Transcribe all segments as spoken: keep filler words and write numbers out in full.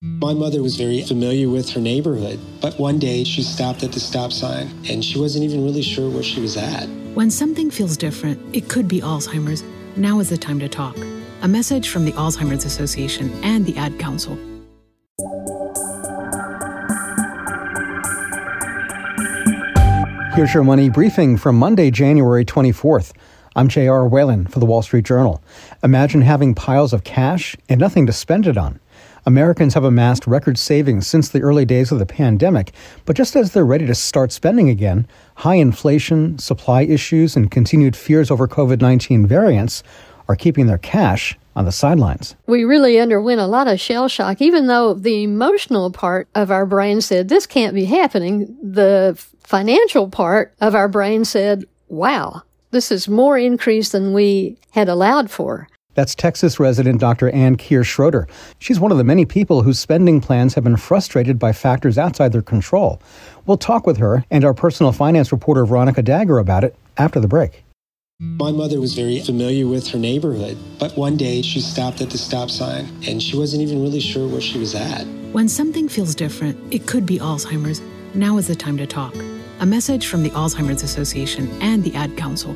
My mother was very familiar with her neighborhood, but one day she stopped at the stop sign and she wasn't even really sure where she was at. When something feels different, it could be Alzheimer's. Now is the time to talk. A message from the Alzheimer's Association and the Ad Council. Here's your money briefing from Monday, January twenty-fourth. I'm J R. Whalen for the Wall Street Journal. Imagine having piles of cash and nothing to spend it on. Americans have amassed record savings since the early days of the pandemic, but just as they're ready to start spending again, high inflation, supply issues, and continued fears over covid nineteen variants are keeping their cash on the sidelines. We really underwent a lot of shell shock. Even though the emotional part of our brain said, this can't be happening, the financial part of our brain said, wow, this is more increase than we had allowed for. That's Texas resident Doctor Ann Keir Schroeder. She's one of the many people whose spending plans have been frustrated by factors outside their control. We'll talk with her and our personal finance reporter Veronica Dagher about it after the break. My mother was very familiar with her neighborhood, but one day she stopped at the stop sign and she wasn't even really sure where she was at. When something feels different, it could be Alzheimer's. Now is the time to talk. A message from the Alzheimer's Association and the Ad Council.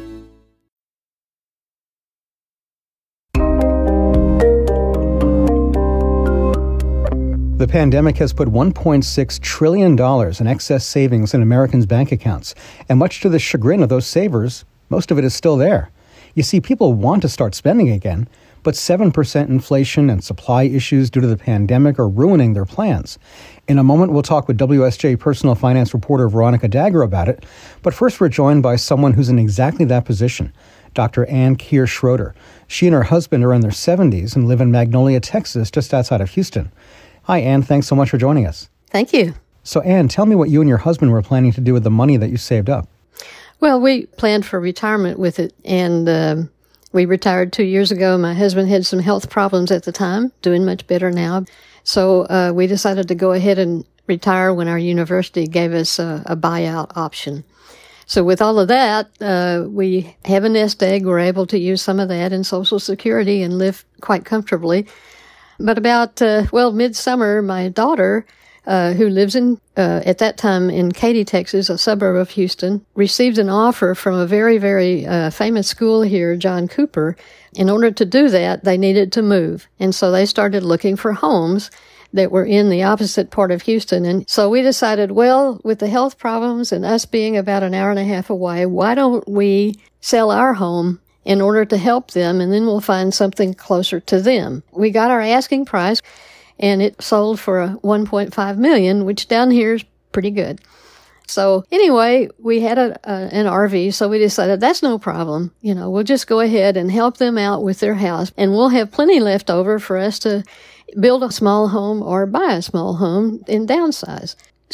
The pandemic has put one point six trillion dollars in excess savings in Americans' bank accounts, and much to the chagrin of those savers, most of it is still there. You see, people want to start spending again, but seven percent inflation and supply issues due to the pandemic are ruining their plans. In a moment, we'll talk with W S J personal finance reporter Veronica Dagher about it, but first we're joined by someone who's in exactly that position, Doctor Ann Keir Schroeder. She and her husband are in their seventies and live in Magnolia, Texas, just outside of Houston. Hi, Ann. Thanks so much for joining us. Thank you. So, Ann, tell me what you and your husband were planning to do with the money that you saved up. Well, we planned for retirement with it, and um, we retired two years ago. My husband had some health problems at the time, doing much better now. So uh, we decided to go ahead and retire when our university gave us a, a buyout option. So with all of that, uh, we have a nest egg. We're able to use some of that in Social Security and live quite comfortably. But about, uh, well, midsummer, my daughter, uh, who lives in, uh, at that time in Katy, Texas, a suburb of Houston, received an offer from a very, very uh, famous school here, John Cooper. In order to do that, they needed to move. And so they started looking for homes that were in the opposite part of Houston. And so we decided, well, with the health problems and us being about an hour and a half away, why don't we sell our home in order to help them, and then we'll find something closer to them. We got our asking price, and it sold for a one point five million dollars, which down here is pretty good. So anyway, we had a, a, an R V, so we decided that's no problem. You know, we'll just go ahead and help them out with their house, and we'll have plenty left over for us to build a small home or buy a small home and downsize.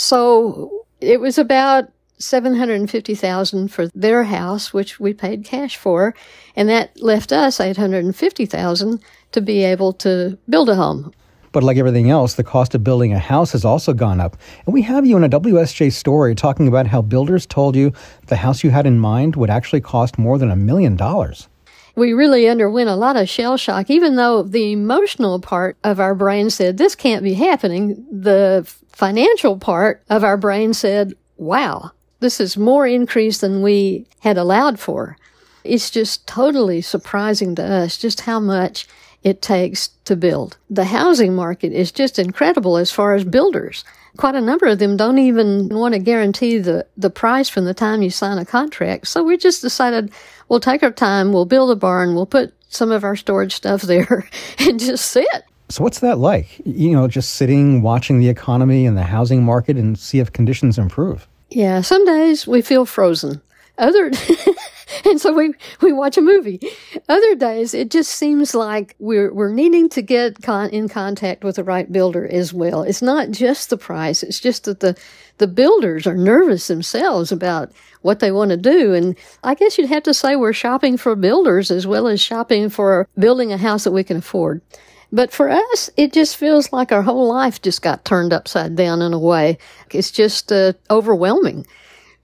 So it was about seven hundred fifty thousand dollars for their house, which we paid cash for, and that left us eight hundred fifty thousand dollars to be able to build a home. But like everything else, the cost of building a house has also gone up. And we have you in a W S J story talking about how builders told you the house you had in mind would actually cost more than a million dollars. We really underwent a lot of shell shock. Even though the emotional part of our brain said, this can't be happening, the financial part of our brain said, wow, this is more increase than we had allowed for. It's just totally surprising to us just how much it takes to build. The housing market is just incredible as far as builders. Quite a number of them don't even want to guarantee the, the price from the time you sign a contract. So we just decided we'll take our time, we'll build a barn, we'll put some of our storage stuff there and just sit. So what's that like? You know, just sitting, watching the economy and the housing market and see if conditions improve. Yeah, some days we feel frozen. Other, and so we, we watch a movie. Other days it just seems like we're, we're needing to get con- in contact with the right builder as well. It's not just the price. It's just that the, the builders are nervous themselves about what they want to do. And I guess you'd have to say we're shopping for builders as well as shopping for building a house that we can afford. But for us, it just feels like our whole life just got turned upside down in a way. It's just uh, overwhelming.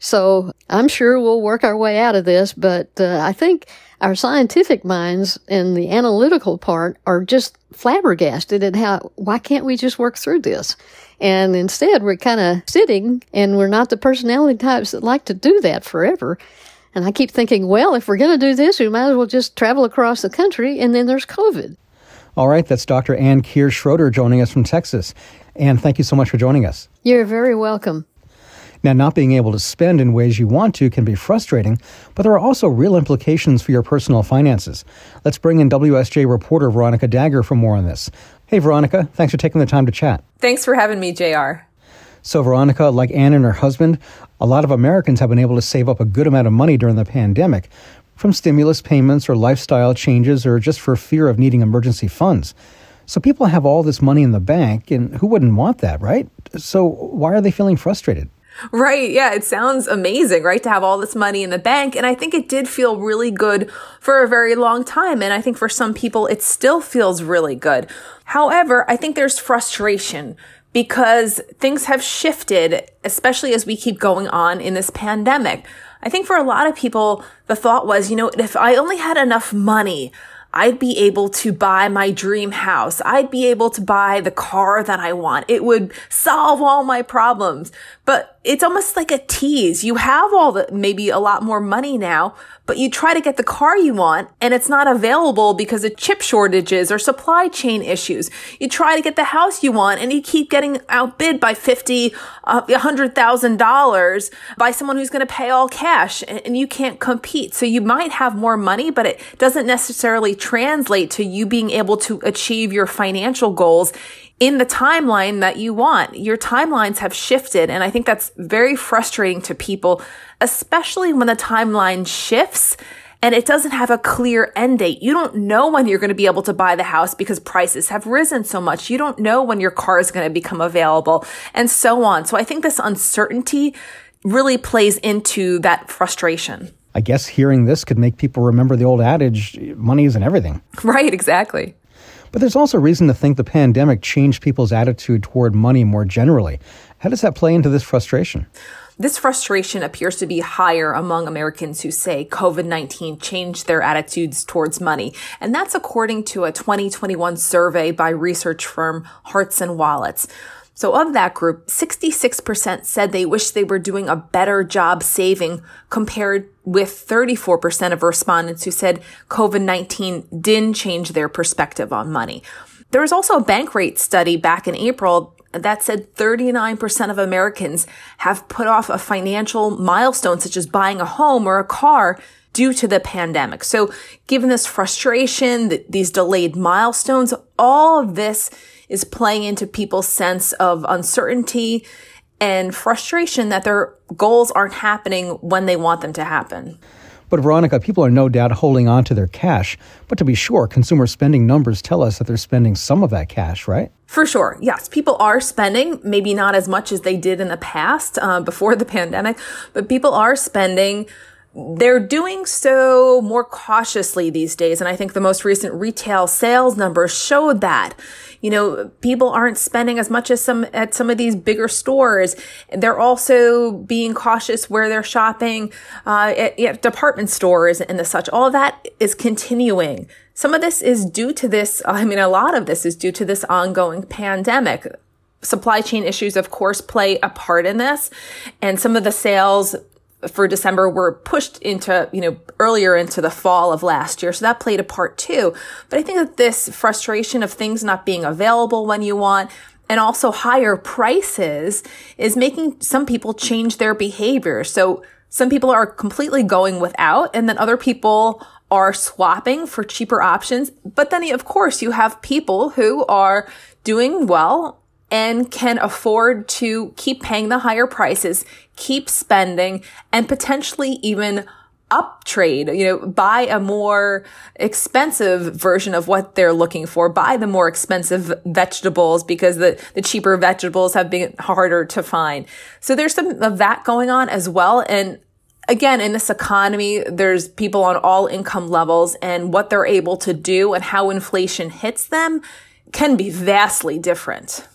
So I'm sure we'll work our way out of this, but uh, I think our scientific minds and the analytical part are just flabbergasted at how, why can't we just work through this? And instead, we're kind of sitting, and we're not the personality types that like to do that forever. And I keep thinking, well, if we're going to do this, we might as well just travel across the country, and then there's COVID. All right, that's Doctor Ann Keir-Schroeder joining us from Texas. Ann, thank you so much for joining us. You're very welcome. Now, not being able to spend in ways you want to can be frustrating, but there are also real implications for your personal finances. Let's bring in W S J reporter Veronica Dagher for more on this. Hey, Veronica, thanks for taking the time to chat. Thanks for having me, J R. So, Veronica, like Ann and her husband, a lot of Americans have been able to save up a good amount of money during the pandemic, from stimulus payments or lifestyle changes or just for fear of needing emergency funds. So people have all this money in the bank, and who wouldn't want that, right? So why are they feeling frustrated? Right. Yeah. It sounds amazing, right? To have all this money in the bank. And I think it did feel really good for a very long time. And I think for some people, it still feels really good. However, I think there's frustration because things have shifted, especially as we keep going on in this pandemic. I think for a lot of people, the thought was, you know, if I only had enough money, I'd be able to buy my dream house. I'd be able to buy the car that I want. It would solve all my problems. But it's almost like a tease. You have all the, maybe a lot more money now, but you try to get the car you want and it's not available because of chip shortages or supply chain issues. You try to get the house you want and you keep getting outbid by fifty, uh, one hundred thousand dollars by someone who's going to pay all cash, and you can't compete. So you might have more money, but it doesn't necessarily translate to you being able to achieve your financial goals in the timeline that you want. Your timelines have shifted, and I think that's very frustrating to people, especially when the timeline shifts and it doesn't have a clear end date. You don't know when you're going to be able to buy the house because prices have risen so much. You don't know when your car is going to become available, and so on. So I think this uncertainty really plays into that frustration. I guess hearing this could make people remember the old adage, money isn't everything. Right, exactly. But there's also reason to think the pandemic changed people's attitude toward money more generally. How does that play into this frustration? This frustration appears to be higher among Americans who say COVID nineteen changed their attitudes towards money. And that's according to a twenty twenty-one survey by research firm Hearts and Wallets. So of that group, sixty-six percent said they wish they were doing a better job saving, compared with thirty-four percent of respondents who said COVID nineteen didn't change their perspective on money. There was also a Bankrate study back in April that said thirty-nine percent of Americans have put off a financial milestone such as buying a home or a car due to the pandemic. So given this frustration, th- these delayed milestones, all of this is playing into people's sense of uncertainty and frustration that their goals aren't happening when they want them to happen. But Veronica, people are no doubt holding on to their cash. But to be sure, consumer spending numbers tell us that they're spending some of that cash, right? For sure. Yes. People are spending, maybe not as much as they did in the past, uh, before the pandemic, but people are spending. They're doing so more cautiously these days. And I think the most recent retail sales numbers showed that. You know, people aren't spending as much as some at some of these bigger stores. They're also being cautious where they're shopping, uh, at, at department stores and the such. All of that is continuing. Some of this is due to this. I mean, a lot of this is due to this ongoing pandemic. Supply chain issues, of course, play a part in this. And some of the sales for December were pushed into, you know, earlier into the fall of last year. So that played a part too. But I think that this frustration of things not being available when you want, and also higher prices, is making some people change their behavior. So some people are completely going without, and then other people are swapping for cheaper options. But then, of course, you have people who are doing well and can afford to keep paying the higher prices, keep spending, and potentially even uptrade, you know, buy a more expensive version of what they're looking for, buy the more expensive vegetables because the, the cheaper vegetables have been harder to find. So there's some of that going on as well. And again, in this economy, there's people on all income levels, and what they're able to do and how inflation hits them can be vastly different.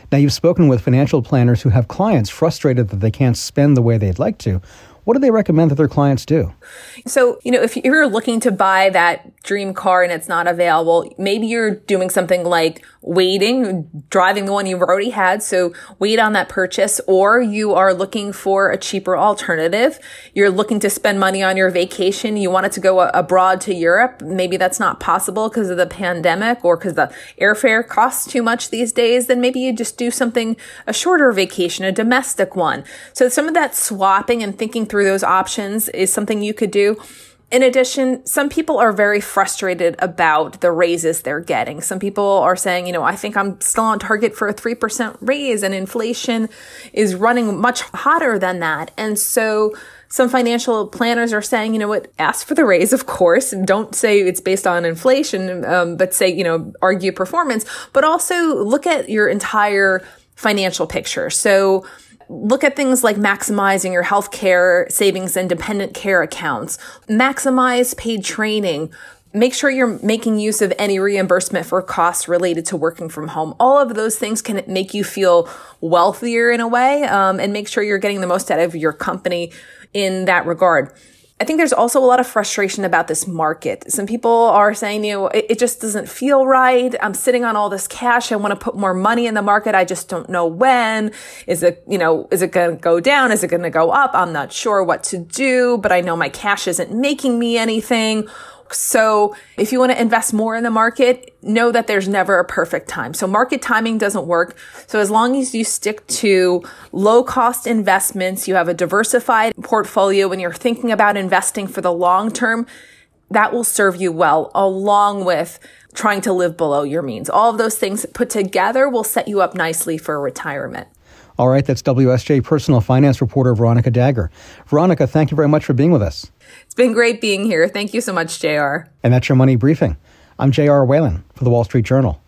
Now, you've spoken with financial planners who have clients frustrated that they can't spend the way they'd like to. What do they recommend that their clients do? So, you know, if you're looking to buy that dream car and it's not available, maybe you're doing something like waiting, driving the one you've already had. So wait on that purchase, or you are looking for a cheaper alternative. You're looking to spend money on your vacation. You want it to go abroad to Europe. Maybe that's not possible because of the pandemic or because the airfare costs too much these days. Then maybe you just do something, a shorter vacation, a domestic one. So some of that swapping and thinking through those options is something you could do. In addition, some people are very frustrated about the raises they're getting. Some people are saying, you know, I think I'm still on target for a three percent raise and inflation is running much hotter than that. And so some financial planners are saying, you know what, ask for the raise, of course, and don't say it's based on inflation, um, but say, you know, argue performance, but also look at your entire financial picture. So look at things like maximizing your healthcare savings and dependent care accounts. Maximize paid training. Make sure you're making use of any reimbursement for costs related to working from home. All of those things can make you feel wealthier in a way, um, and make sure you're getting the most out of your company in that regard. I think there's also a lot of frustration about this market. Some people are saying, you know, it, it just doesn't feel right. I'm sitting on all this cash. I want to put more money in the market. I just don't know when. Is it, you know, is it going to go down? Is it going to go up? I'm not sure what to do, but I know my cash isn't making me anything. So if you want to invest more in the market, know that there's never a perfect time. So market timing doesn't work. So as long as you stick to low cost investments, you have a diversified portfolio when you're thinking about investing for the long term, that will serve you well, along with trying to live below your means. All of those things put together will set you up nicely for retirement. All right, that's W S J personal finance reporter Veronica Dagher. Veronica, thank you very much for being with us. It's been great being here. Thank you so much, J R. And that's your Money Briefing. I'm J R Whalen for the Wall Street Journal.